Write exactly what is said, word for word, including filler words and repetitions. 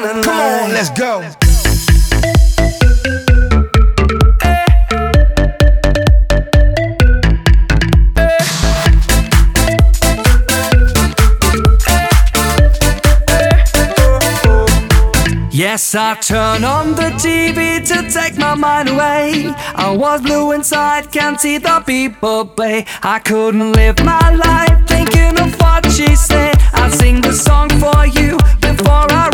tonight. Come on, let's go. Yes, I turn on the T V to take my mind away. I was blue inside, can't see the people play. I couldn't live my life thinking of what she said. I'd sing the song for you before I